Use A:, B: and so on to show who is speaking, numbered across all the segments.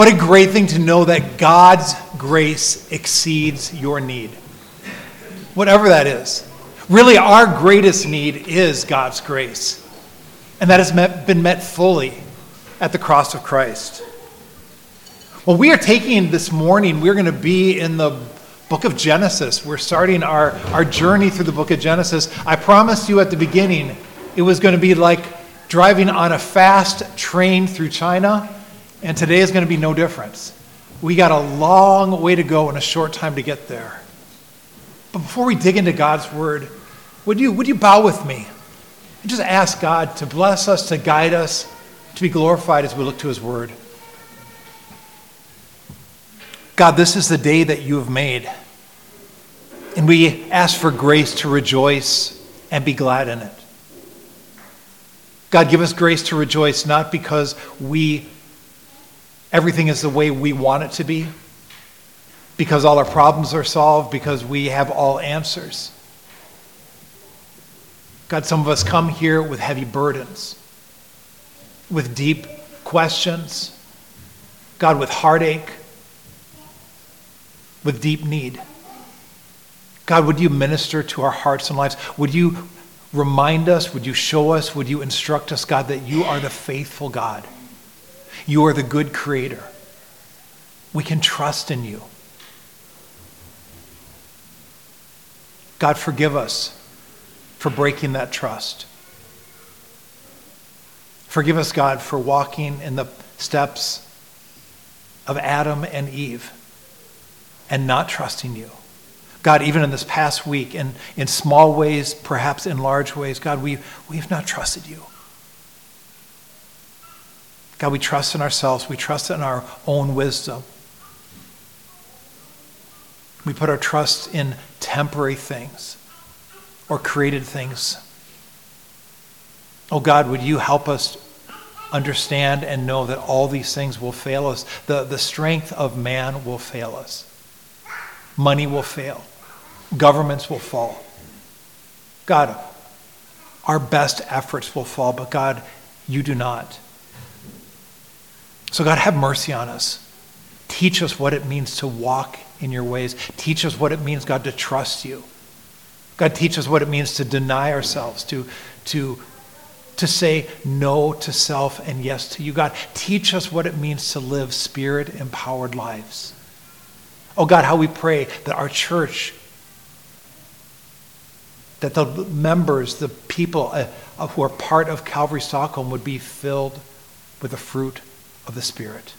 A: What a great thing to know that God's grace exceeds your need. Whatever that is. Really, our greatest need is God's grace. And that has been met fully at the cross of Christ. Well, we are taking this morning, we're going to be in the book of Genesis. We're starting our journey through the book of Genesis. I promised you at the beginning it was going to be like driving on a fast train through China. And today is going to be no difference. We got a long way to go and a short time to get there. But before we dig into God's word, would you bow with me and just ask God to bless us, to guide us, to be glorified as we look to his word. God, this is the day that you have made. And we ask for grace to rejoice and be glad in it. God, give us grace to rejoice, not because everything is the way we want it to be, because all our problems are solved, because we have all answers. God, some of us come here with heavy burdens, with deep questions, God, with heartache, with deep need. God, would you minister to our hearts and lives? Would you remind us, would you show us, would you instruct us, God, that you are the faithful God. You are the good creator. We can trust in you. God, forgive us for breaking that trust. Forgive us, God, for walking in the steps of Adam and Eve and not trusting you. God, even in this past week, in small ways, perhaps in large ways, God, we have not trusted you. God, we trust in ourselves. We trust in our own wisdom. We put our trust in temporary things or created things. Oh God, would you help us understand and know that all these things will fail us. The strength of man will fail us. Money will fail. Governments will fall. God, our best efforts will fall, but God, you do not. So God, have mercy on us. Teach us what it means to walk in your ways. Teach us what it means, God, to trust you. God, teach us what it means to deny ourselves, to say no to self and yes to you. God, teach us what it means to live spirit-empowered lives. Oh God, how we pray that our church, that the members, the people who are part of Calvary Stockholm would be filled with the fruit of the Spirit.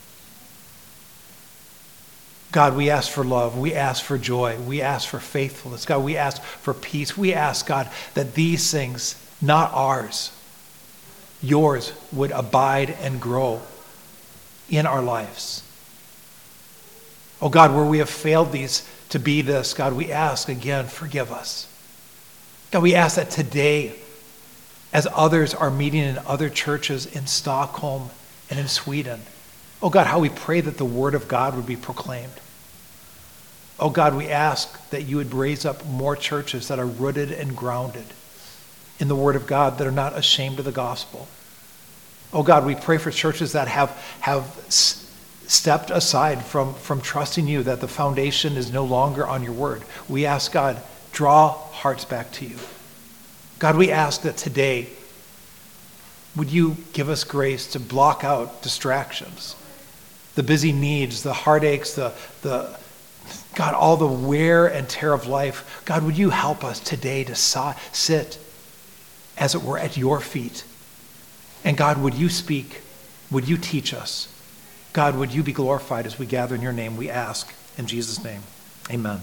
A: God, we ask for love. We ask for joy. We ask for faithfulness. God, we ask for peace. We ask, God, that these things, not ours, yours, would abide and grow in our lives. Oh God, where we have failed these to be this, God, we ask again, forgive us. God, we ask that today, as others are meeting in other churches in Stockholm and in Sweden, oh God, how we pray that the word of God would be proclaimed. Oh God, we ask that you would raise up more churches that are rooted and grounded in the word of God, that are not ashamed of the gospel. Oh God, we pray for churches that have stepped aside from trusting you, that the foundation is no longer on your word. We ask, God, draw hearts back to you. God, we ask that today, would you give us grace to block out distractions, the busy needs, the heartaches, God, all the wear and tear of life. God, would you help us today to sit, as it were, at your feet? And God, would you speak? Would you teach us? God, would you be glorified as we gather in your name? We ask in Jesus' name. Amen.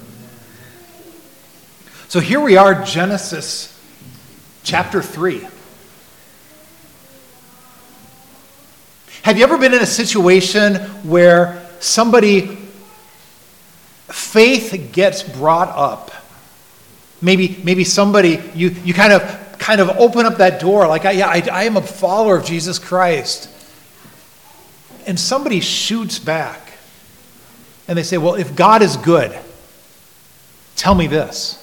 A: So here we are, Genesis chapter 3. Have you ever been in a situation where faith gets brought up? Maybe somebody, you kind of open up that door, like, I am a follower of Jesus Christ. And somebody shoots back. And they say, well, if God is good, tell me this.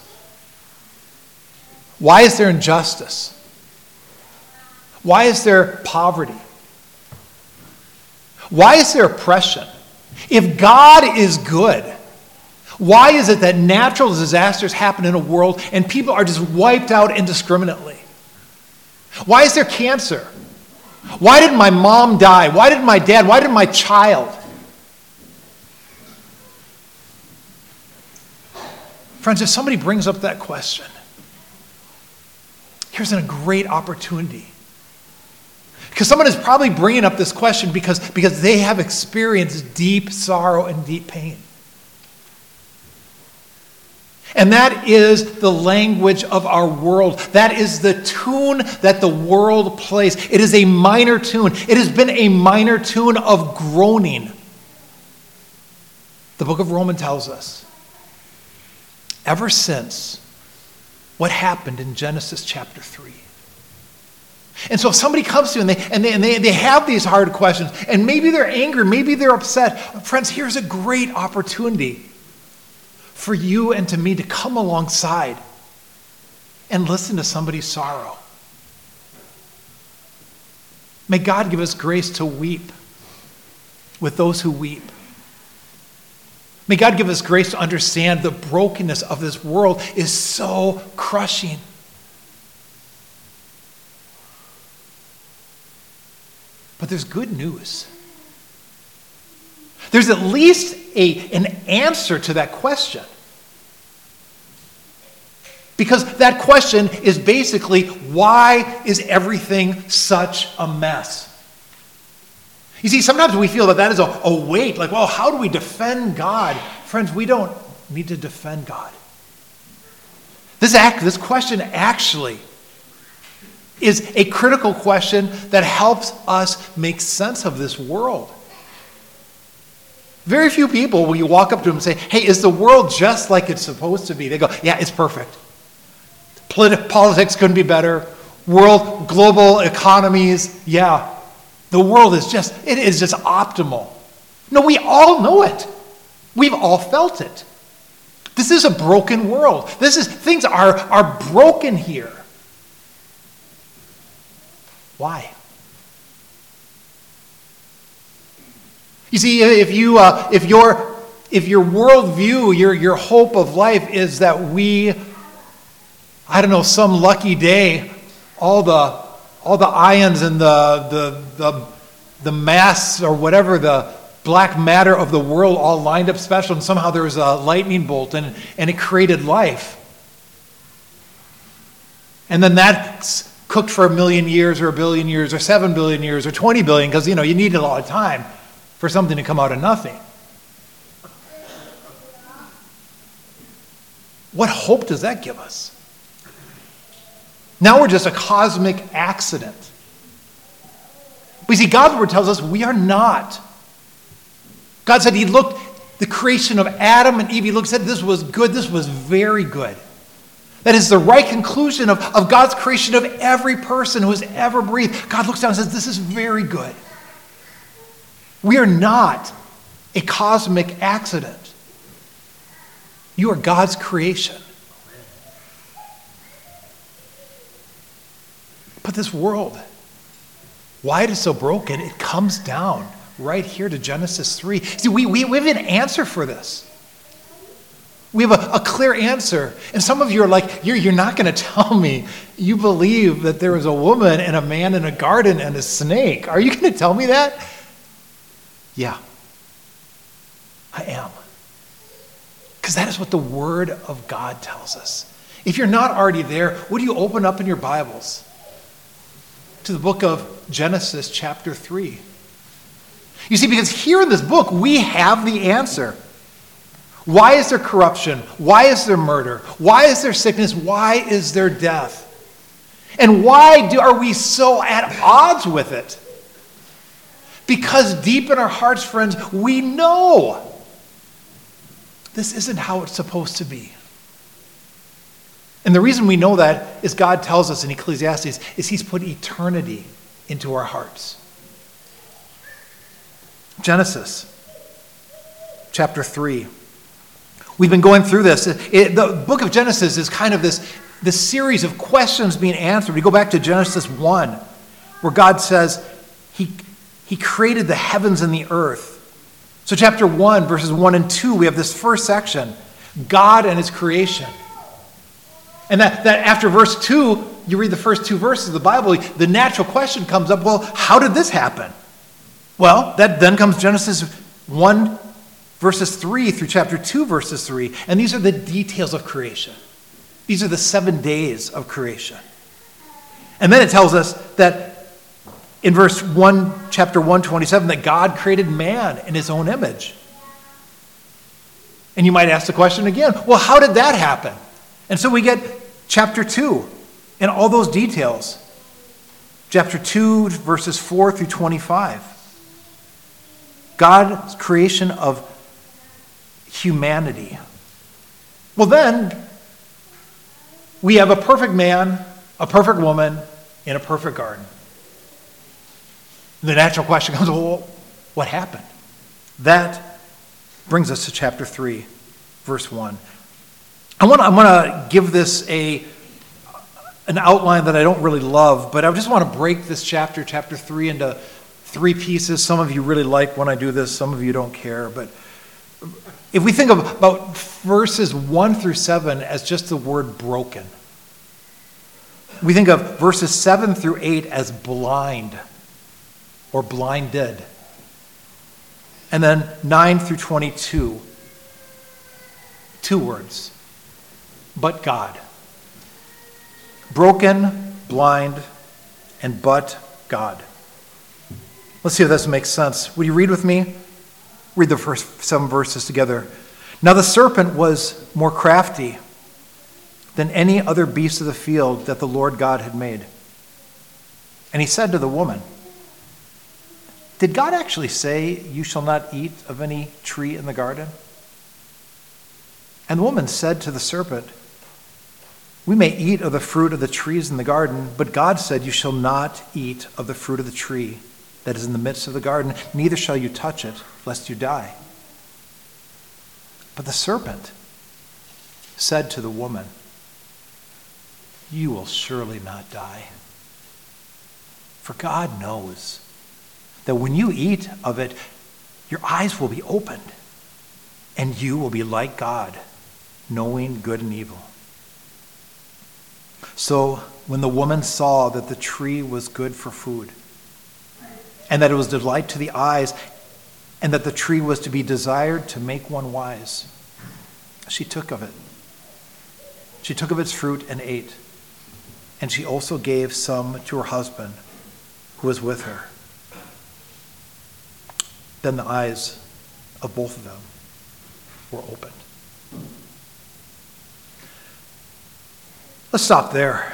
A: Why is there injustice? Why is there poverty? Why is there oppression? If God is good, why is it that natural disasters happen in a world and people are just wiped out indiscriminately? Why is there cancer? Why did my mom die? Why did my dad? Why did my child? Friends, if somebody brings up that question, here's a great opportunity. Because someone is probably bringing up this question because they have experienced deep sorrow and deep pain. And that is the language of our world. That is the tune that the world plays. It is a minor tune. It has been a minor tune of groaning. The book of Romans tells us, ever since what happened in Genesis chapter 3. And so if somebody comes to you and they have these hard questions, and maybe they're angry, maybe they're upset, friends, here's a great opportunity for you and to me to come alongside and listen to somebody's sorrow. May God give us grace to weep with those who weep. May God give us grace to understand the brokenness of this world is so crushing. But there's good news. There's at least an answer to that question. Because that question is basically, why is everything such a mess? You see, sometimes we feel that is a weight, like, well, how do we defend God? Friends, we don't need to defend God. This question actually is a critical question that helps us make sense of this world. Very few people, when you walk up to them and say, hey, is the world just like it's supposed to be? They go, yeah, it's perfect. Politics couldn't be better. Global economies, yeah. The world is just optimal. No, we all know it. We've all felt it. This is a broken world. Things are broken here. Why? You see, if your worldview, your hope of life is that some lucky day, all the ions and the mass or whatever, the black matter of the world all lined up special, and somehow there was a lightning bolt and it created life. And then that's cooked for 1 million years or 1 billion years or 7 billion years or 20 billion, because you need a lot of time for something to come out of nothing. What hope does that give us? Now we're just a cosmic accident. But you see, God's word tells us we are not. God said he looked the creation of Adam and Eve, he said this was good, this was very good. That is the right conclusion of God's creation of every person who has ever breathed. God looks down and says, this is very good. We are not a cosmic accident. You are God's creation. But this world, why it is so broken, it comes down right here to Genesis 3. See, we have an answer for this. We have a clear answer. And some of you are like, you're not going to tell me you believe that there was a woman and a man in a garden and a snake. Are you going to tell me that? Yeah, I am. Because that is what the Word of God tells us. If you're not already there, would you open up in your Bibles to the book of Genesis chapter 3? You see, because here in this book, we have the answer. Why is there corruption? Why is there murder? Why is there sickness? Why is there death? And why are we so at odds with it? Because deep in our hearts, friends, we know this isn't how it's supposed to be. And the reason we know that is God tells us in Ecclesiastes is he's put eternity into our hearts. Genesis chapter 3. We've been going through this. The book of Genesis is kind of this series of questions being answered. We go back to Genesis 1, where God says he He created the heavens and the earth. So chapter 1, verses 1 and 2, we have this first section, God and his creation. And that after verse 2, you read the first 2 verses of the Bible, the natural question comes up, well, how did this happen? Well, that then comes Genesis 1, verses 3 through chapter 2, verses 3. And these are the details of creation. These are the 7 days of creation. And then it tells us that in verse 1, chapter 127, that God created man in his own image. And you might ask the question again, well, how did that happen? And so we get chapter 2 and all those details. Chapter 2, verses 4 through 25. God's creation of humanity. Well, then, we have a perfect man, a perfect woman, in a perfect garden. The natural question comes, well, what happened? That brings us to chapter 3, verse 1. I want to give this an outline that I don't really love, but I just want to break this chapter 3, into 3 pieces. Some of you really like when I do this, some of you don't care. But if we think about verses 1 through 7 as just the word broken, we think of verses 7 through 8 as blind or blinded. And then 9 through 22, 2 words, but God. Broken, blind, and but God. Let's see if this makes sense. Will you read with me? Read the first 7 verses together. Now the serpent was more crafty than any other beast of the field that the Lord God had made. And he said to the woman, did God actually say, you shall not eat of any tree in the garden? And the woman said to the serpent, we may eat of the fruit of the trees in the garden, but God said, you shall not eat of the fruit of the tree that is in the midst of the garden, neither shall you touch it, lest you die. But the serpent said to the woman, you will surely not die. For God knows that when you eat of it, your eyes will be opened, and you will be like God, knowing good and evil. So when the woman saw that the tree was good for food, and that it was delight to the eyes, and that the tree was to be desired to make one wise, she took of it. She took of its fruit and ate, and she also gave some to her husband who was with her. Then the eyes of both of them were opened. Let's stop there.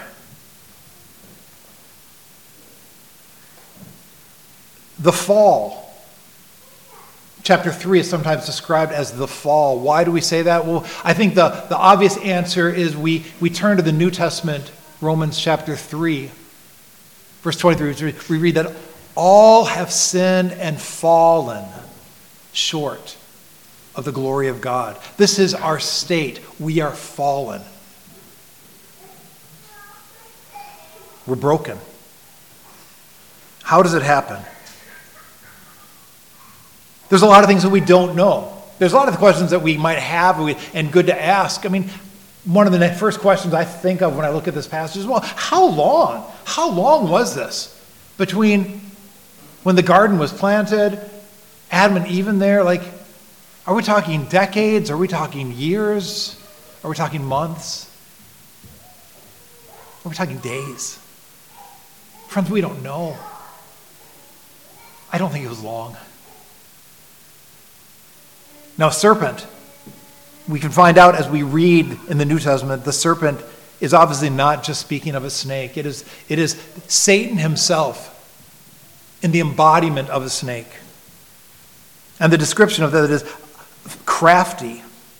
A: The fall. Chapter 3 is sometimes described as the fall. Why do we say that? Well, I think the obvious answer is we turn to the New Testament, Romans chapter 3, verse 23. We read that all have sinned and fallen short of the glory of God. This is our state. We are fallen. We're broken. How does it happen? There's a lot of things that we don't know. There's a lot of questions that we might have and good to ask. I mean, one of the first questions I think of when I look at this passage is, well, how long? How long was this between when the garden was planted, Adam and Eve in there? Like, are we talking decades? Are we talking years? Are we talking months? Are we talking days? Friends, we don't know. I don't think it was long. Now, serpent, we can find out as we read in the New Testament, the serpent is obviously not just speaking of a snake. It is Satan himself in the embodiment of a snake. And the description of that is crafty.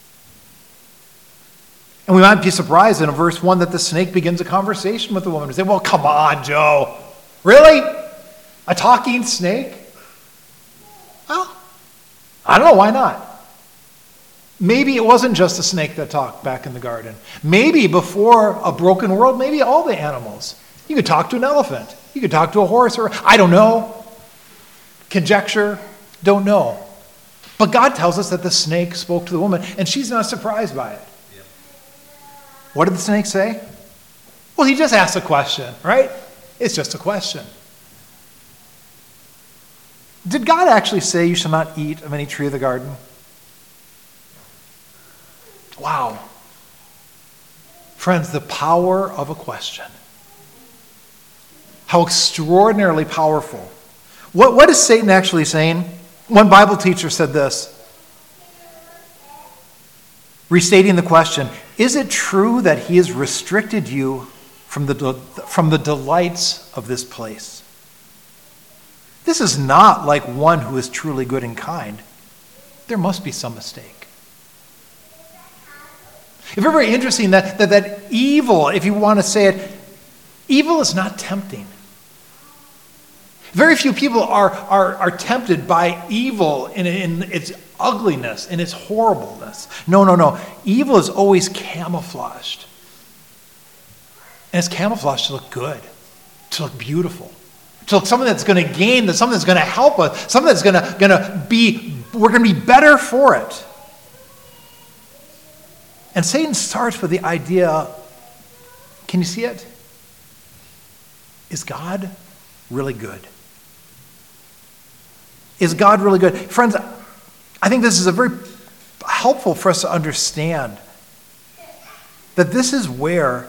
A: And we might be surprised in verse 1 that the snake begins a conversation with the woman. We say, well, come on, Joe. Really? A talking snake? Well, I don't know, why not? Maybe it wasn't just a snake that talked back in the garden. Maybe before a broken world, maybe all the animals. You could talk to an elephant. You could talk to a horse, or I don't know. Conjecture, don't know. But God tells us that the snake spoke to the woman, and she's not surprised by it. Yep. What did the snake say? Well, he just asked a question, right? It's just a question. Did God actually say you shall not eat of any tree of the garden? Wow. Friends, the power of a question. How extraordinarily powerful. What is Satan actually saying? One Bible teacher said this, restating the question, is it true that he has restricted you from the delights of this place? This is not like one who is truly good and kind. There must be some mistake. It's very interesting that evil, if you want to say it, evil is not tempting. Very few people are tempted by evil in its ugliness, in its horribleness. No. Evil is always camouflaged. And it's camouflaged to look good, to look beautiful, to look something that's going to gain, something that's going to help us, something that's going to be, we're going to be better for it. And Satan starts with the idea, can you see it? Is God really good? Is God really good? Friends, I think this is a very helpful for us to understand that this is where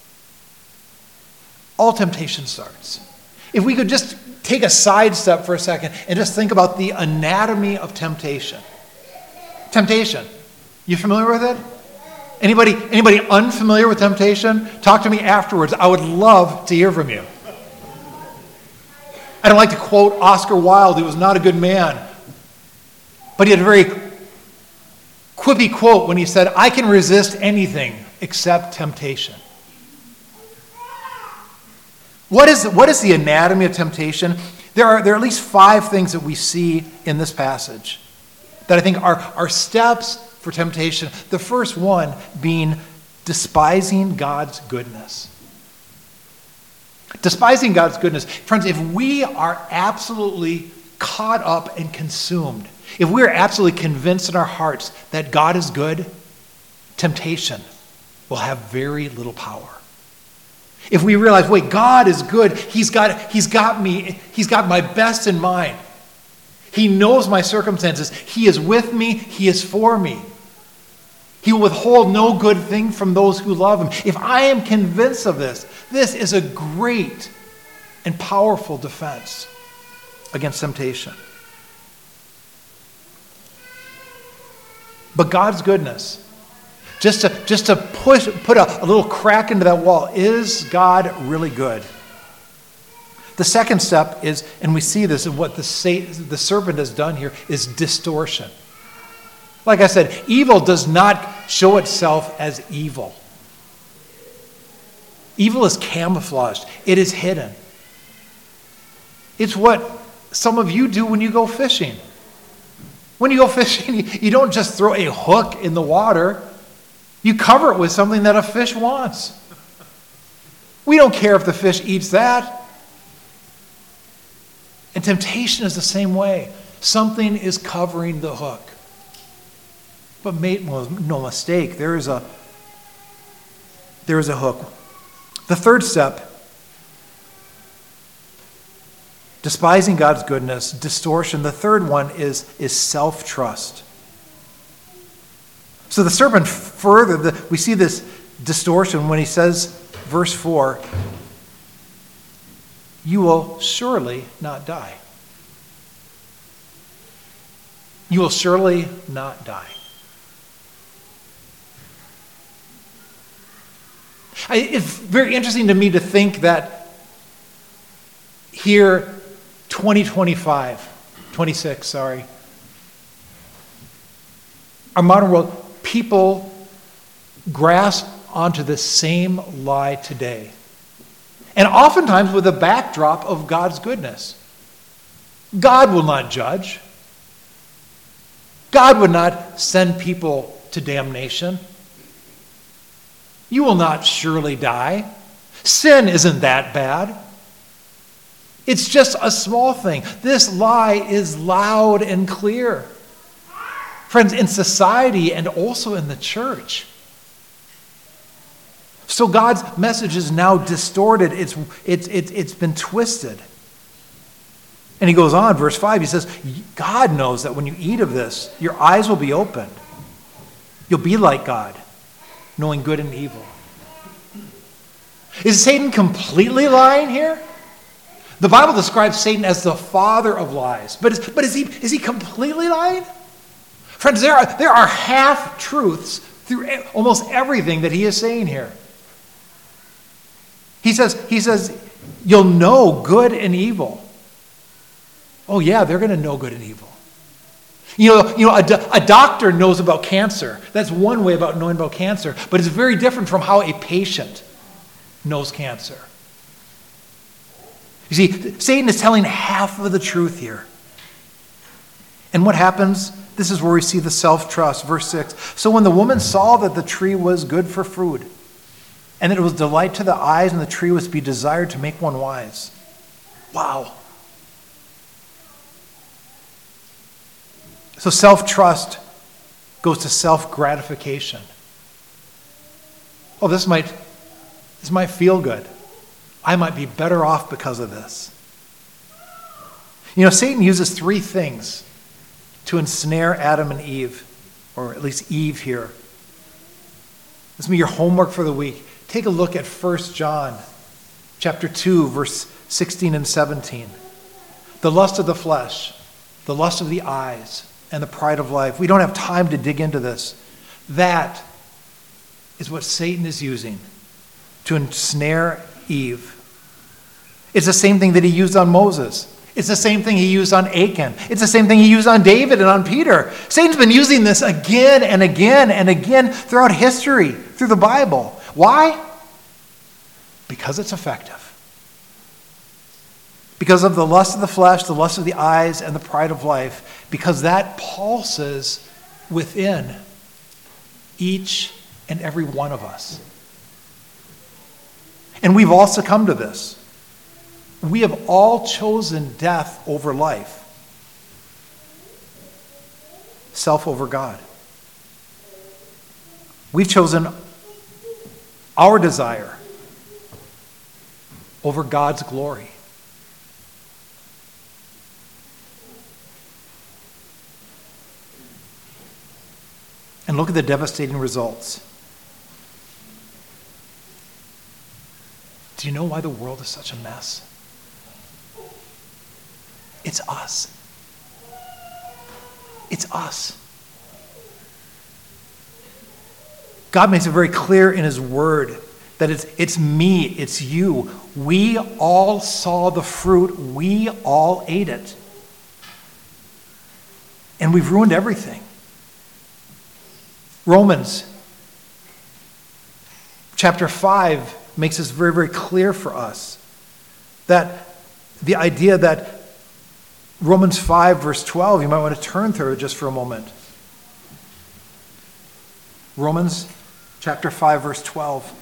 A: all temptation starts. If we could just take a sidestep for a second and just think about the anatomy of temptation. Temptation. You familiar with it? Anybody unfamiliar with temptation? Talk to me afterwards. I would love to hear from you. I don't like to quote Oscar Wilde, who was not a good man. But he had a very quippy quote when he said, I can resist anything except temptation. What is the anatomy of temptation? There are at least 5 things that we see in this passage that I think are steps for temptation. The first one being despising God's goodness. Despising God's goodness. Friends, if we are absolutely caught up and consumed, if we are absolutely convinced in our hearts that God is good, temptation will have very little power. If we realize, wait, God is good, He's got me, He's got my best in mind. He knows my circumstances. He is with me, He is for me. He will withhold no good thing from those who love Him. If I am convinced of this, this is a great and powerful defense against temptation. But God's goodness, just to put a little crack into that wall, is God really good? The second step is, and we see this in what the serpent has done here, is distortion. Like I said, evil does not show itself as evil. Evil is camouflaged. It is hidden. It's what some of you do when you go fishing. When you go fishing, you don't just throw a hook in the water. You cover it with something that a fish wants. We don't care if the fish eats that. And temptation is the same way. Something is covering the hook. But make no mistake, there is a hook. The third step, despising God's goodness, distortion. The third one is self-trust. So the serpent we see this distortion when he says, verse 4, you will surely not die. You will surely not die. It's very interesting to me to think that here, 26, our modern world, people grasp onto the same lie today. And oftentimes with a backdrop of God's goodness. God will not judge. God would not send people to damnation. You will not surely die. Sin isn't that bad. It's just a small thing. This lie is loud and clear. Friends, in society and also in the church. So God's message is now distorted. It's been twisted. And he goes on, verse 5, he says, God knows that when you eat of this, your eyes will be opened. You'll be like God, knowing good and evil. Is Satan completely lying here? The Bible describes Satan as the father of lies. But is he completely lying? Friends, there are half-truths through almost everything that he is saying here. He says, you'll know good and evil. Oh yeah, they're going to know good and evil. A doctor knows about cancer. That's one way about knowing about cancer, but it's very different from how a patient knows cancer. You see, Satan is telling half of the truth here. And what happens? This is where we see the self-trust. Verse 6. So when the woman saw that the tree was good for food, and that it was delight to the eyes, and the tree was to be desired to make one wise. Wow. So self-trust goes to self-gratification. Oh, this might feel good. I might be better off because of this. Satan uses three things to ensnare Adam and Eve, or at least Eve here. This will be your homework for the week. Take a look at 1 John chapter 2, verse 16 and 17. The lust of the flesh, the lust of the eyes, and the pride of life. We don't have time to dig into this. That is what Satan is using to ensnare Eve. It's the same thing that he used on Moses. It's the same thing he used on Achan. It's the same thing he used on David and on Peter. Satan's been using this again and again and again throughout history, through the Bible. Why? Because it's effective. Because of the lust of the flesh, the lust of the eyes, and the pride of life. Because that pulses within each and every one of us. And we've all succumbed to this. We have all chosen death over life. Self over God. We've chosen our desire over God's glory. And look at the devastating results. Do you know why the world is such a mess? It's us. It's us. God makes it very clear in his word that it's me, it's you. We all saw the fruit. We all ate it. And we've ruined everything. Romans chapter 5 makes this very, very clear for us. That the idea that Romans 5 verse 12, you might want to turn through it just for a moment. Romans chapter 5 verse 12.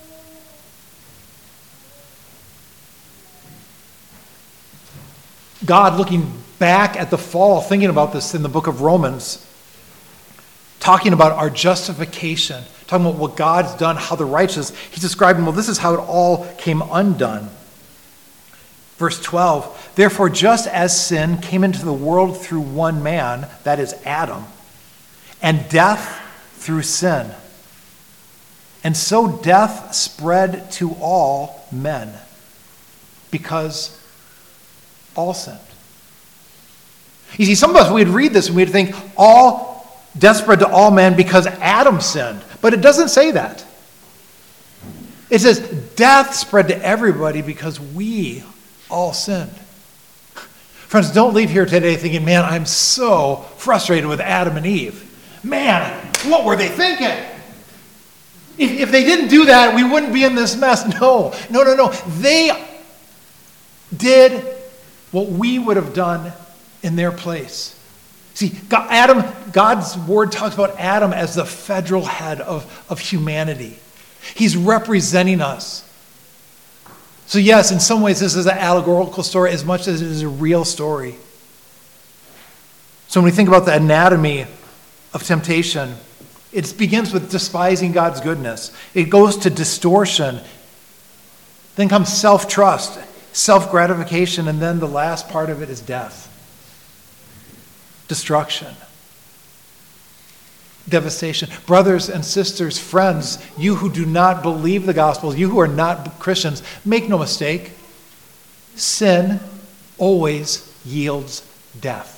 A: God, looking back at the fall, thinking about this in the book of Romans, talking about our justification, talking about what God's done, how the righteous, he's describing, well, this is how it all came undone. Verse 12, therefore, just as sin came into the world through one man, that is Adam, and death through sin, and so death spread to all men, because all sinned. You see, some of us, we'd read this and we'd think, death spread to all men because Adam sinned. But it doesn't say that. It says death spread to everybody because we all sinned. Friends, don't leave here today thinking, man, I'm so frustrated with Adam and Eve. Man, what were they thinking? If they didn't do that, we wouldn't be in this mess. No. They did what we would have done in their place. See, God's word talks about Adam as the federal head of humanity. He's representing us. So yes, in some ways this is an allegorical story as much as it is a real story. So when we think about the anatomy of temptation, it begins with despising God's goodness. It goes to distortion. Then comes self-trust, self-gratification, and then the last part of it is death. Destruction. Devastation. Brothers and sisters, friends, you who do not believe the gospel, you who are not Christians, make no mistake. Sin always yields death.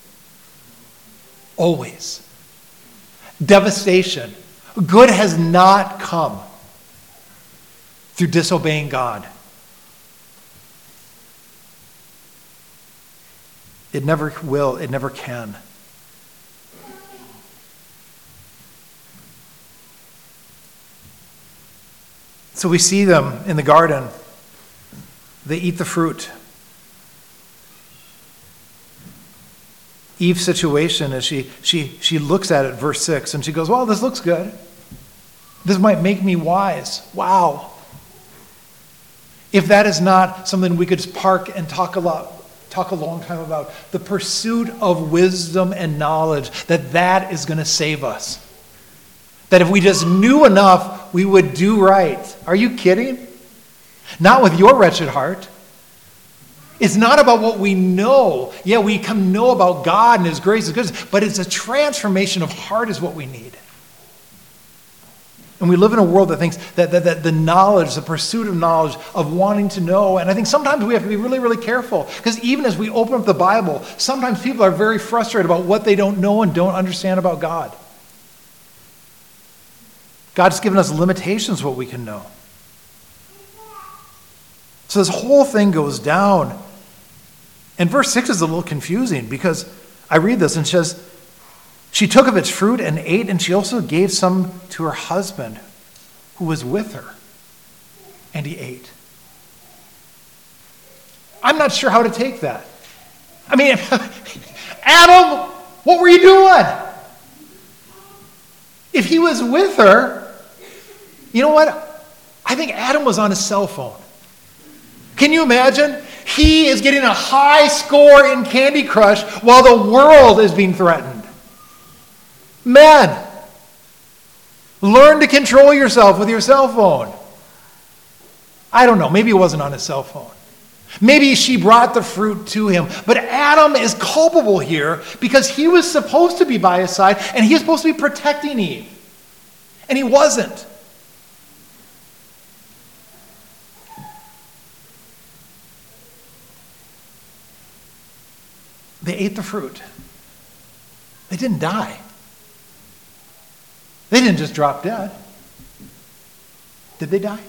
A: Always. Devastation. Good has not come through disobeying God. It never will. It never can. So we see them in the garden. They eat the fruit. Eve's situation is she looks at it, verse 6, and she goes, well, this looks good. This might make me wise. Wow. If that is not something we could just park and talk a long time about, the pursuit of wisdom and knowledge, that is going to save us. That if we just knew enough, we would do right. Are you kidding? Not with your wretched heart. It's not about what we know. Yeah, we come know about God and His grace and goodness, but it's a transformation of heart is what we need. And we live in a world that thinks that the knowledge, the pursuit of knowledge, of wanting to know, and I think sometimes we have to be really, really careful, because even as we open up the Bible, sometimes people are very frustrated about what they don't know and don't understand about God. God's given us limitations what we can know. So this whole thing goes down. And verse 6 is a little confusing because I read this and it says, she took of its fruit and ate, and she also gave some to her husband who was with her, and he ate. I'm not sure how to take that. I mean, Adam, what were you doing? If he was with her, you know what? I think Adam was on his cell phone. Can you imagine? He is getting a high score in Candy Crush while the world is being threatened. Men, learn to control yourself with your cell phone. I don't know. Maybe it wasn't on his cell phone. Maybe she brought the fruit to him. But Adam is culpable here because he was supposed to be by his side and he was supposed to be protecting Eve. And he wasn't. They ate the fruit. They didn't die. They didn't just drop dead. Did they die?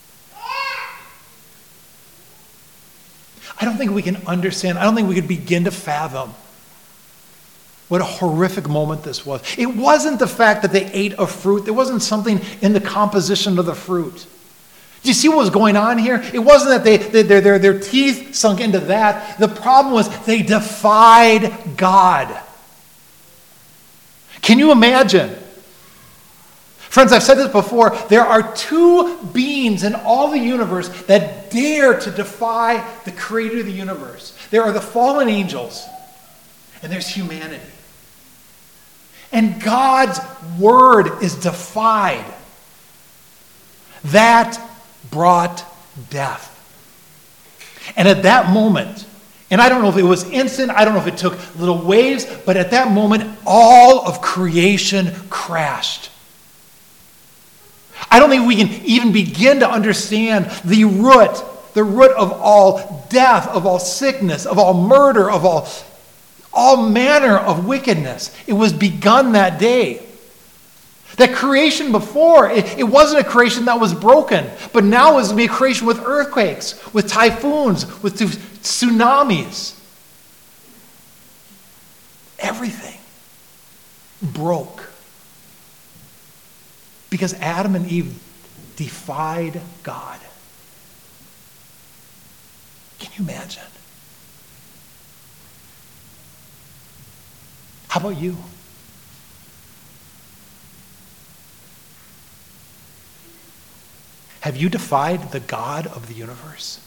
A: I don't think we can understand. I don't think we could begin to fathom what a horrific moment this was. It wasn't the fact that they ate a fruit. There wasn't something in the composition of the fruit. Do you see what was going on here? It wasn't that their teeth sunk into that. The problem was they defied God. Can you imagine? Friends, I've said this before. There are two beings in all the universe that dare to defy the creator of the universe. There are the fallen angels, and there's humanity. And God's word is defied. That brought death. And at that moment, and I don't know if it was instant, I don't know if it took little waves, but at that moment, all of creation crashed. I don't think we can even begin to understand the root of all death, of all sickness, of all murder, of all manner of wickedness. It was begun that day. That creation before, it wasn't a creation that was broken, but now it was going to be a creation with earthquakes, with typhoons, with tsunamis. Everything broke. Because Adam and Eve defied God. Can you imagine? How about you? have you defied the God of the universe?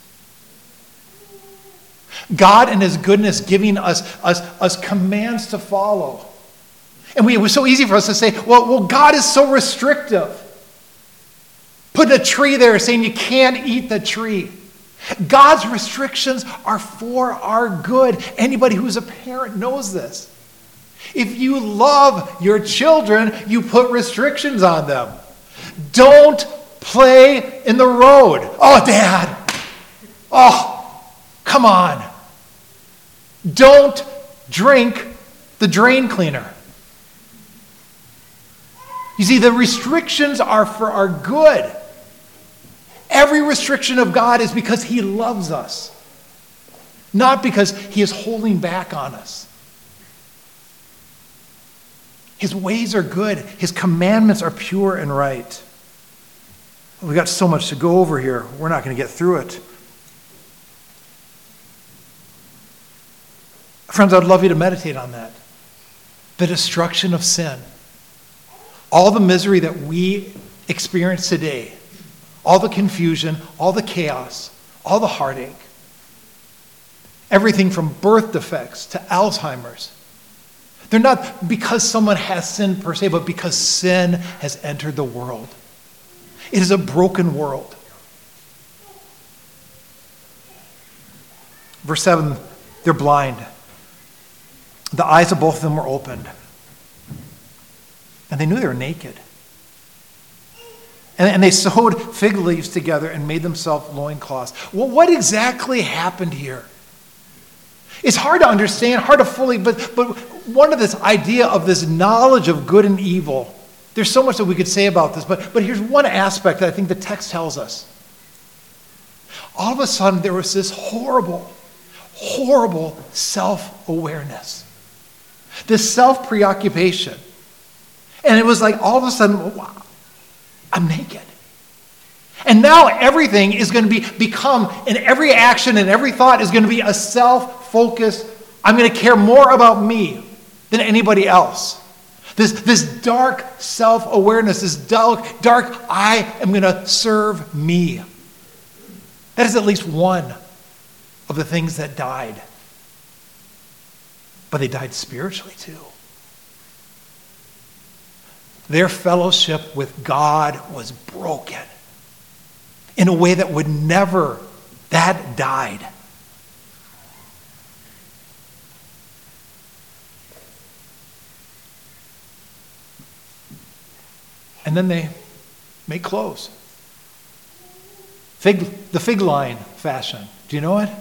A: God in his goodness giving us commands to follow. And it was so easy for us to say, well, God is so restrictive. Putting a tree there saying you can't eat the tree. God's restrictions are for our good. Anybody who's a parent knows this. If you love your children, you put restrictions on them. Don't play in the road. Oh, Dad. Oh, come on. Don't drink the drain cleaner. You see, the restrictions are for our good. Every restriction of God is because he loves us, not because he is holding back on us. His ways are good. His commandments are pure and right. We've got so much to go over here. We're not going to get through it. Friends, I'd love you to meditate on that. The destruction of sin. All the misery that we experience today, all the confusion, all the chaos, all the heartache, everything from birth defects to Alzheimer's. They're not because someone has sinned per se, but because sin has entered the world. It is a broken world. Verse 7, they're blind. The eyes of both of them were opened. And they knew they were naked. And they sewed fig leaves together and made themselves loincloths. Well, what exactly happened here? It's hard to understand, hard to fully, but one of this idea of this knowledge of good and evil, there's so much that we could say about this, but here's one aspect that I think the text tells us. All of a sudden, there was this horrible self-awareness. This self-preoccupation. And it was like all of a sudden, wow, I'm naked. And now everything is going to become, and every action and every thought is going to be a self-focused, I'm going to care more about me than anybody else. This dark self-awareness, this dark, I am going to serve me. That is at least one of the things that died. But they died spiritually too. Their fellowship with God was broken in a way that would never, that died. And then they make clothes. The fig line fashion. Do you know it?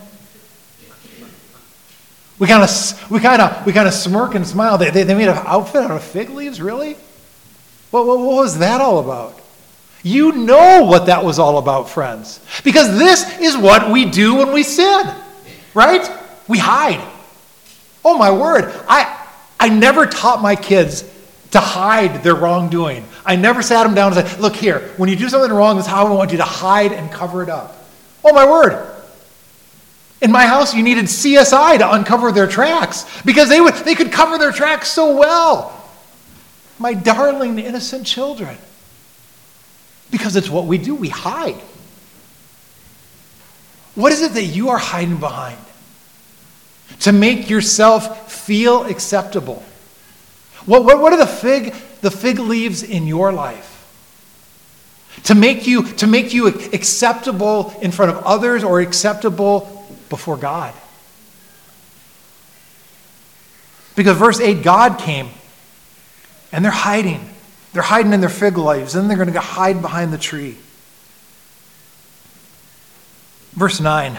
A: We kind of smirk and smile. They made an outfit out of fig leaves, really? What was that all about? You know what that was all about, friends. Because this is what we do when we sin, right? We hide. Oh my word, I never taught my kids to hide their wrongdoing. I never sat them down and said, look here, when you do something wrong, this is how I want you to hide and cover it up. Oh my word. In my house, you needed CSI to uncover their tracks because they could cover their tracks so well. My darling, innocent children. Because it's what we do. We hide. What is it that you are hiding behind? To make yourself feel acceptable. What are the fig leaves in your life? To make you acceptable in front of others or acceptable before God. Because verse 8, God came. And they're hiding. They're hiding in their fig leaves. Then they're going to go hide behind the tree. Verse 9.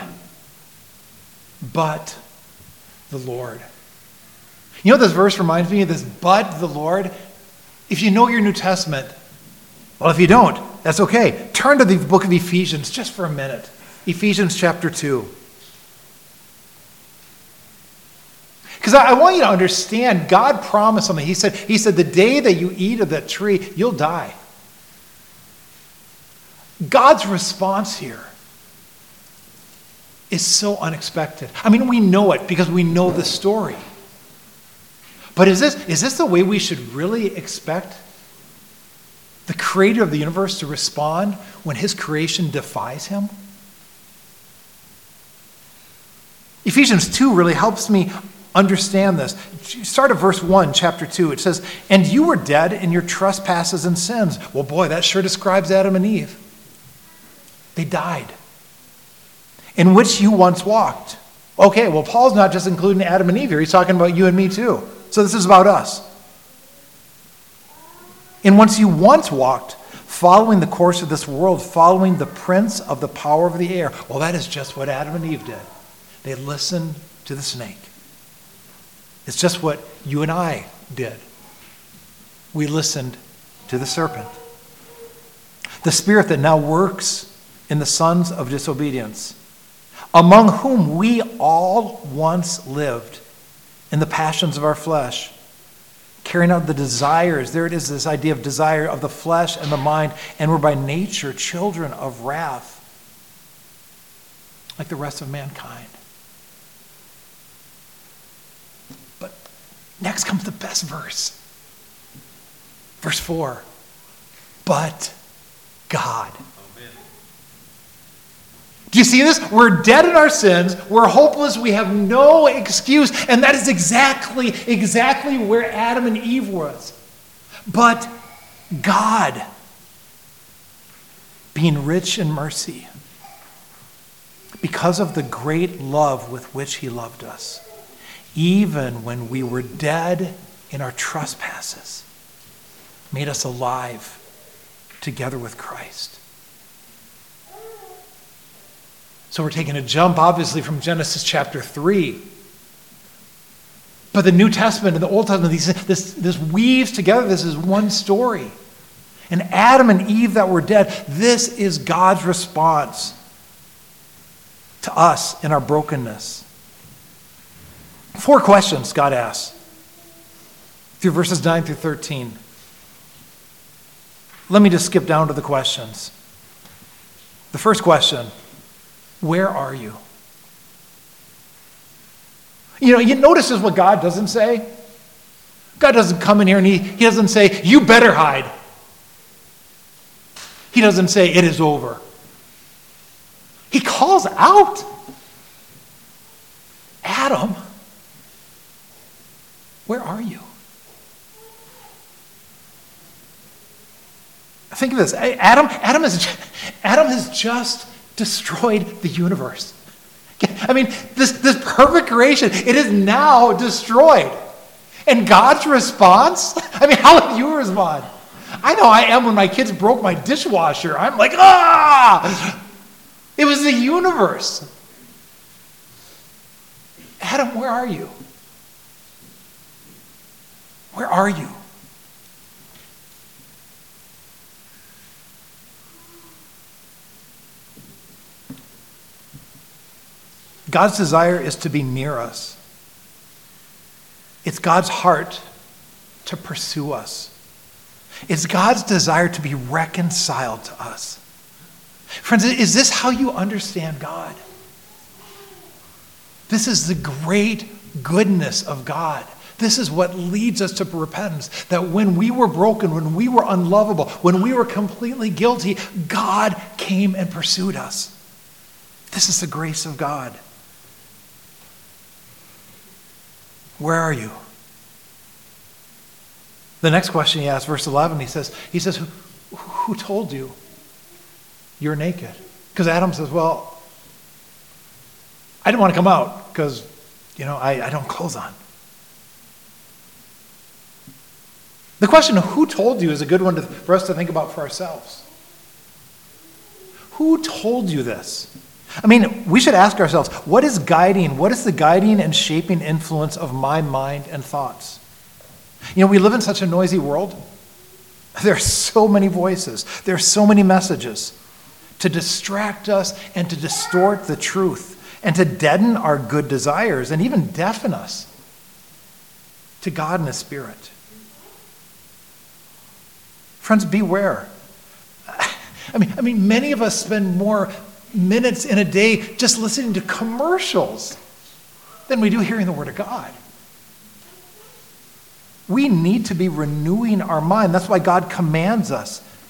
A: But the Lord. You know what this verse reminds me of? This but the Lord. If you know your New Testament, well, if you don't, that's okay. Turn to the book of Ephesians just for a minute. Ephesians chapter 2. Because I want you to understand, God promised something. He said, the day that you eat of that tree, you'll die. God's response here is so unexpected. I mean, we know it because we know the story. But is this the way we should really expect the creator of the universe, to respond when his creation defies him? Ephesians 2 really helps me understand this. Start at verse 1, chapter 2. It says, "And you were dead in your trespasses and sins." Well, boy, that sure describes Adam and Eve. They died. "In which you once walked." Okay, well, Paul's not just including Adam and Eve here. He's talking about you and me too. So this is about us. "In which you once walked, following the course of this world, following the prince of the power of the air." Well, that is just what Adam and Eve did. They listened to the snake. It's just what you and I did. We listened to the serpent. "The spirit that now works in the sons of disobedience, among whom we all once lived in the passions of our flesh, carrying out the desires," there it is, this idea of desire of the flesh and the mind, "and were by nature children of wrath, like the rest of mankind." But next comes the best verse. Verse 4. "But God." Do you see this? We're dead in our sins. We're hopeless. We have no excuse. And that is exactly where Adam and Eve was. But God, being rich in mercy, because of the great love with which he loved us, even when we were dead in our trespasses, made us alive together with Christ. So we're taking a jump, obviously, from Genesis chapter 3. But the New Testament and the Old Testament, this weaves together. This is one story. And Adam and Eve that were dead, this is God's response to us in our brokenness. 4 questions God asks through verses 9 through 13. Let me just skip down to the questions. The first question: where are you? You notice this, what God doesn't say? God doesn't come in here and he doesn't say, "You better hide." He doesn't say, "It is over." He calls out, "Adam, where are you?" Think of this. Adam has just destroyed the universe. I mean, this perfect creation, it is now destroyed. And God's response, I mean, how would you respond? I know I am when my kids broke my dishwasher. I'm like, ah! It was the universe. Adam, where are you? Where are you? God's desire is to be near us. It's God's heart to pursue us. It's God's desire to be reconciled to us. Friends, is this how you understand God? This is the great goodness of God. This is what leads us to repentance. That when we were broken, when we were unlovable, when we were completely guilty, God came and pursued us. This is the grace of God. Where are you? The next question he asks, verse 11, he says, who told you you're naked? Because Adam says, well, I didn't want to come out because, I don't have clothes on. The question of who told you is a good one for us to think about for ourselves. Who told you this? I mean, we should ask ourselves, what is the guiding and shaping influence of my mind and thoughts? We live in such a noisy world. There are so many voices. There are so many messages to distract us and to distort the truth and to deaden our good desires and even deafen us to God and His Spirit. Friends, beware. I mean, many of us spend more minutes in a day just listening to commercials than we do hearing the Word of God. We need to be renewing our mind. That's why God commands us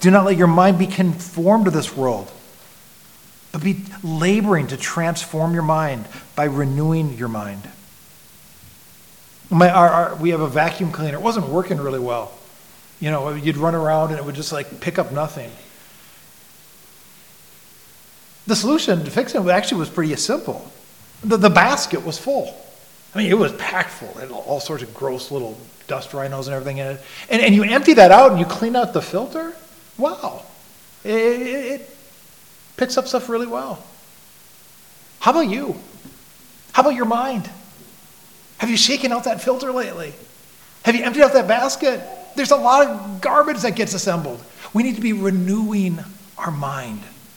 A: Do not let your mind be conformed to this world, but be laboring to transform your mind by renewing your mind. We have a vacuum cleaner. It wasn't working really well. You know, you'd run around and it would just like pick up nothing. The solution to fix it actually was pretty simple. The basket was full. I mean, it was packed full. It had all sorts of gross little dust rhinos and everything in it. And you empty that out and you clean out the filter. Wow. It picks up stuff really well. How about you? How about your mind? Have you shaken out that filter lately? Have you emptied out that basket? There's a lot of garbage that gets assembled. We need to be renewing our mind.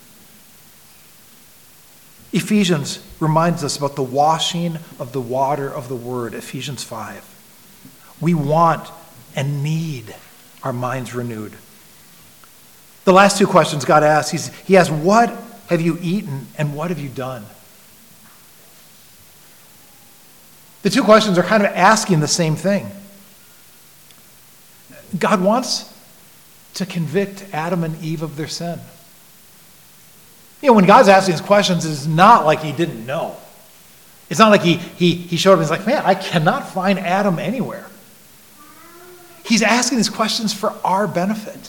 A: Ephesians reminds us about the washing of the water of the word, Ephesians 5. We want and need our minds renewed. The last two questions God asks, he asks, what have you eaten and what have you done? The two questions are kind of asking the same thing. God wants to convict Adam and Eve of their sin. You know, when God's asking these questions, it's not like he didn't know. It's not like he showed up and he's like, man, I cannot find Adam anywhere. He's asking these questions for our benefit.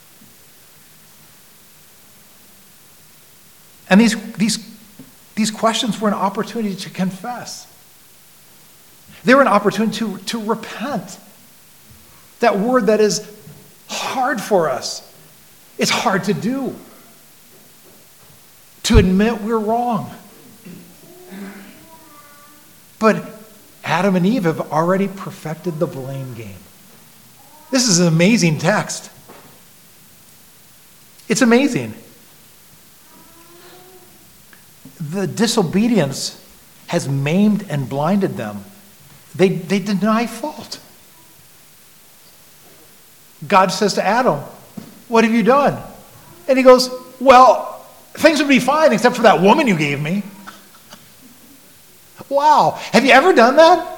A: And these questions were an opportunity to confess. They were an opportunity to repent. That word that is hard for us. It's hard to do. To admit we're wrong. But Adam and Eve have already perfected the blame game. This is an amazing text. It's amazing. The disobedience has maimed and blinded them. They deny fault. God says to Adam, what have you done? And he goes, well, things would be fine except for that woman you gave me. Wow. Have you ever done that?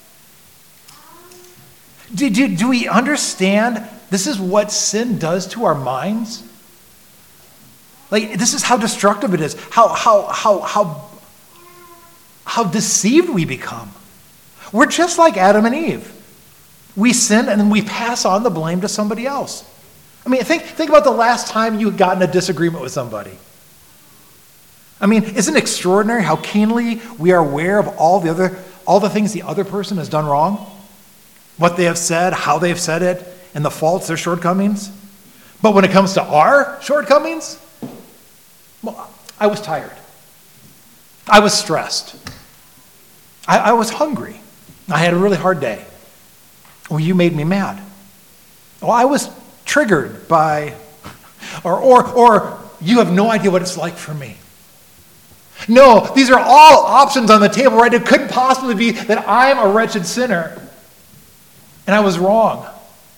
A: Do we understand this is what sin does to our minds? Like, this is how destructive it is. How deceived we become. We're just like Adam and Eve. We sin and then we pass on the blame to somebody else. I mean, think about the last time you got in a disagreement with somebody. I mean, isn't it extraordinary how keenly we are aware of all the things the other person has done wrong? What they have said, how they have said it, and the faults, their shortcomings? But when it comes to our shortcomings, well, I was tired. I was stressed. I was hungry. I had a really hard day. Or you made me mad. Well, I was triggered by, or you have no idea what it's like for me. No, these are all options on the table, right? It couldn't possibly be that I'm a wretched sinner and I was wrong.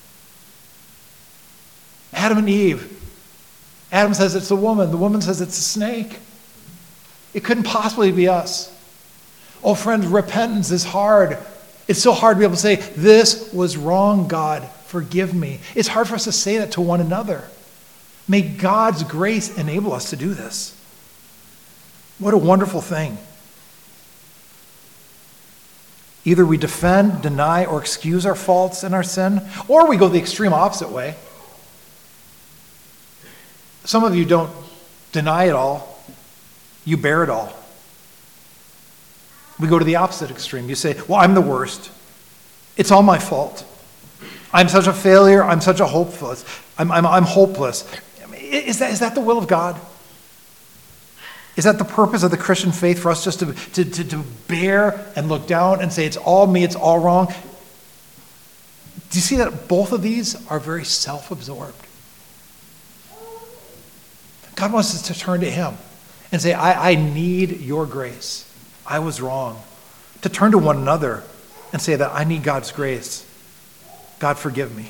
A: Adam and Eve. Adam says it's the woman says it's a snake. It couldn't possibly be us. Oh, friends, repentance is hard. It's so hard to be able to say, this was wrong, God, forgive me. It's hard for us to say that to one another. May God's grace enable us to do this. What a wonderful thing. Either we defend, deny, or excuse our faults and our sin, or we go the extreme opposite way. Some of you don't deny it all. You bear it all. We go to the opposite extreme. You say, well, I'm the worst. It's all my fault. I'm such a failure. I'm such a hopeless. I'm hopeless. Is that the will of God? Is that the purpose of the Christian faith, for us just to bear and look down and say, it's all me, it's all wrong? Do you see that both of these are very self-absorbed? God wants us to turn to him and say, I need your grace. I was wrong. To turn to one another and say that I need God's grace. God, forgive me.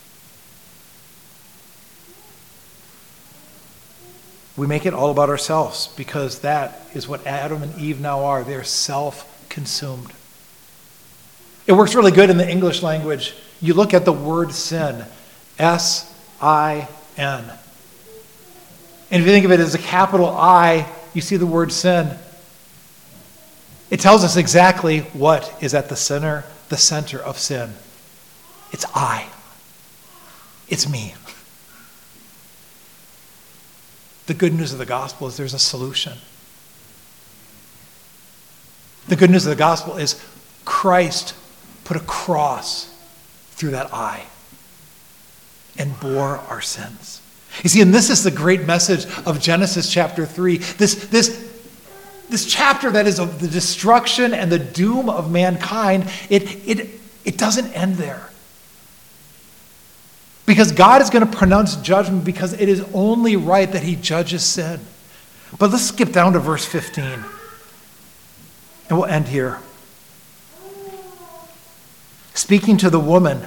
A: We make it all about ourselves because that is what Adam and Eve now are. They're self-consumed. It works really good in the English language. You look at the word sin, S-I-N. N. And if you think of it as a capital I, you see the word sin. It tells us exactly what is at the center of sin. It's I. It's me. The good news of the gospel is there's a solution. The good news of the gospel is Christ put a cross through that I and bore our sins. You see, and this is the great message of Genesis chapter 3. This chapter that is of the destruction and the doom of mankind, it doesn't end there. Because God is going to pronounce judgment because it is only right that he judges sin. But let's skip down to verse 15. And we'll end here. Speaking to the woman,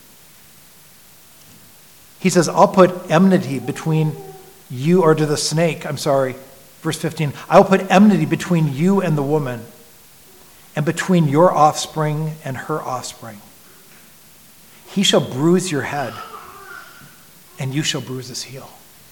A: he says, I'll put enmity between you, or to the snake, verse 15. I will put enmity between you and the woman, and between your offspring and her offspring. He shall bruise your head, and you shall bruise his heel.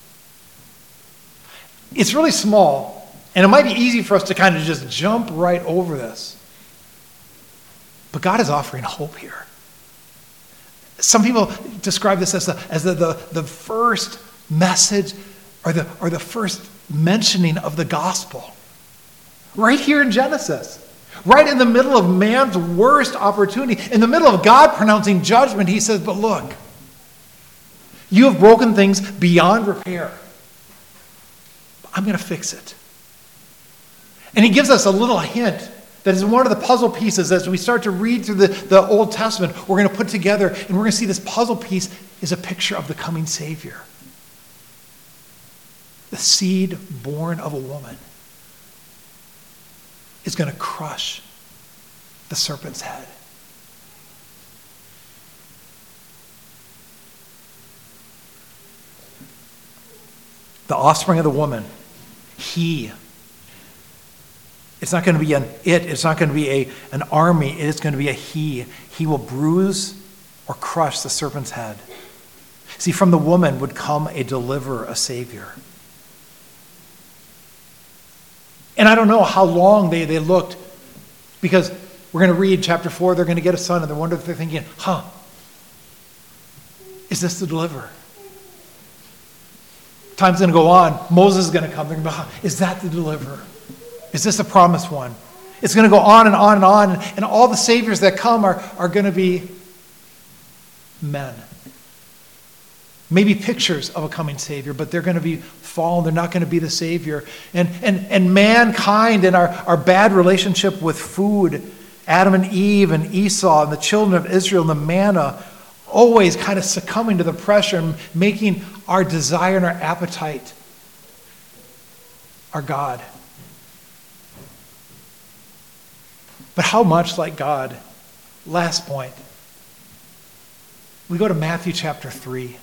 A: It's really small, and it might be easy for us to kind of just jump right over this. But God is offering hope here. Some people describe this as the first message or the first mentioning of the gospel. Right here in Genesis. Right in the middle of man's worst opportunity. In the middle of God pronouncing judgment, he says, but look, you have broken things beyond repair. I'm going to fix it. And he gives us a little hint that is one of the puzzle pieces as we start to read through the Old Testament. We're going to put together, and we're going to see this puzzle piece is a picture of the coming Savior. The seed born of a woman is going to crush the serpent's head. The offspring of the woman, it's not going to be it's not going to be an army, it is going to be a he. He will bruise or crush the serpent's head. See, from the woman would come a deliverer, a savior. And I don't know how long they looked, because we're going to read chapter 4, they're going to get a son, and they're thinking, is this the deliverer? Time's going to go on. Moses is going to come. They're going to be, is that the deliverer? Is this the promised one? It's going to go on and on and on. And all the saviors that come are going to be men. Maybe pictures of a coming savior, but they're going to be fallen. They're not going to be the savior. And mankind and our bad relationship with food, Adam and Eve and Esau and the children of Israel and the manna, always kind of succumbing to the pressure and making our desire and our appetite our God. But how much like God? Last point. We go to Matthew chapter 3.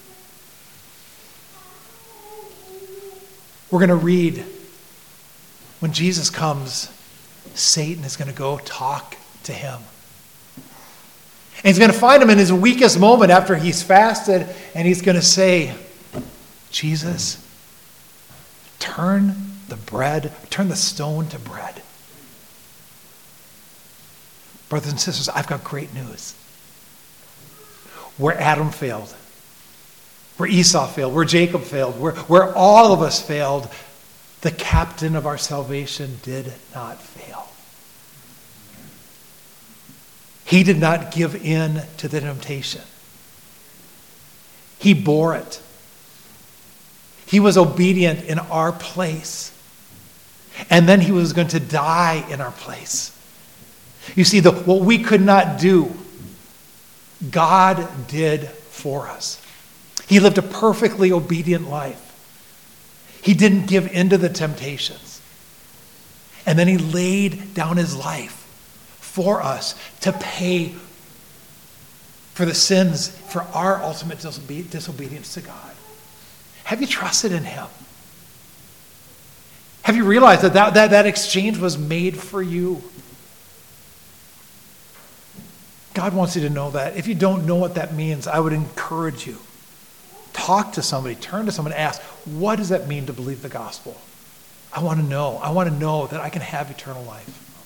A: We're going to read when Jesus comes, Satan is going to go talk to him. And he's going to find him in his weakest moment after he's fasted, and he's going to say, Jesus, turn the stone to bread. Brothers and sisters, I've got great news. Where Adam failed, where Esau failed, where Jacob failed, where all of us failed, the captain of our salvation did not fail. He did not give in to the temptation. He bore it. He was obedient in our place. And then he was going to die in our place. You see, what we could not do, God did for us. He lived a perfectly obedient life. He didn't give in to the temptations. And then he laid down his life for us to pay for the sins, for our ultimate disobedience to God. Have you trusted in him? Have you realized that exchange was made for you? God wants you to know that. If you don't know what that means, I would encourage you to talk to somebody, turn to someone, ask, what does that mean to believe the gospel? I want to know. I want to know that I can have eternal life.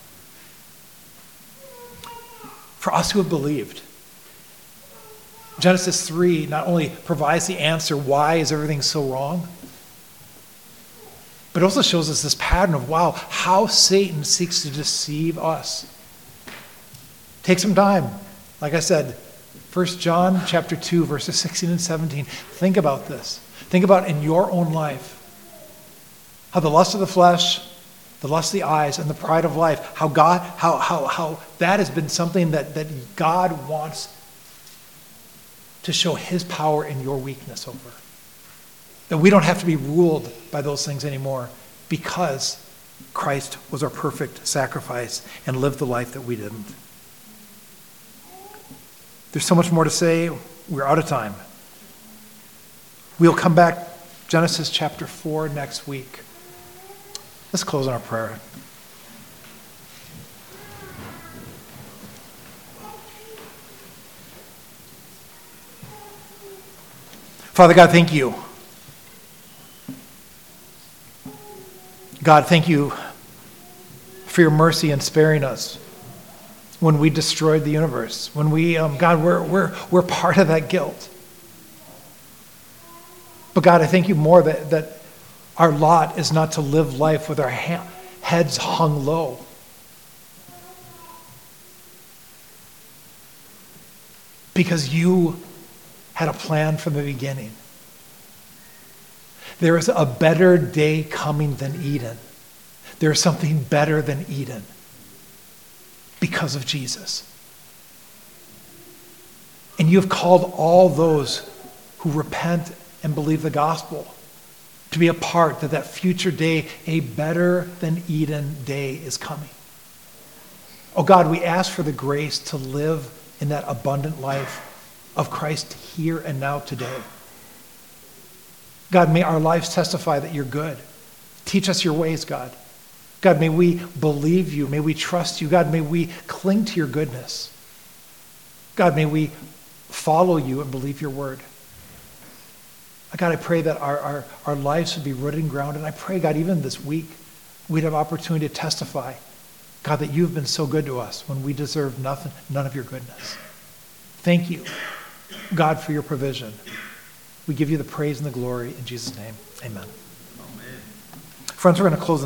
A: For us who have believed, Genesis 3 not only provides the answer, why is everything so wrong, but it also shows us this pattern of, wow, how Satan seeks to deceive us. Take some time. Like I said, 1 John chapter 2, verses 16 and 17. Think about this. Think about in your own life how the lust of the flesh, the lust of the eyes, and the pride of life, how that has been something that God wants to show his power in your weakness over. That we don't have to be ruled by those things anymore because Christ was our perfect sacrifice and lived the life that we didn't. There's so much more to say. We're out of time. We'll come back, Genesis chapter 4 next week. Let's close on our prayer. Father God, thank you. God, thank you for your mercy in sparing us when we destroyed the universe. When we, God, we're part of that guilt. But God, I thank you more that our lot is not to live life with our heads hung low. Because you had a plan from the beginning. There is a better day coming than Eden. There is something better than Eden because of Jesus. And you have called all those who repent and believe the gospel to be a part of that future day, a better than Eden day is coming. Oh God, we ask for the grace to live in that abundant life of Christ here and now today. God, may our lives testify that you're good. Teach us your ways, God. God, may we believe you. May we trust you. God, may we cling to your goodness. God, may we follow you and believe your word. God, I pray that our lives would be rooted and grounded. And I pray, God, even this week, we'd have opportunity to testify, God, that you've been so good to us when we deserve nothing, none of your goodness. Thank you, God, for your provision. We give you the praise and the glory in Jesus' name. Amen. Friends, we're going to close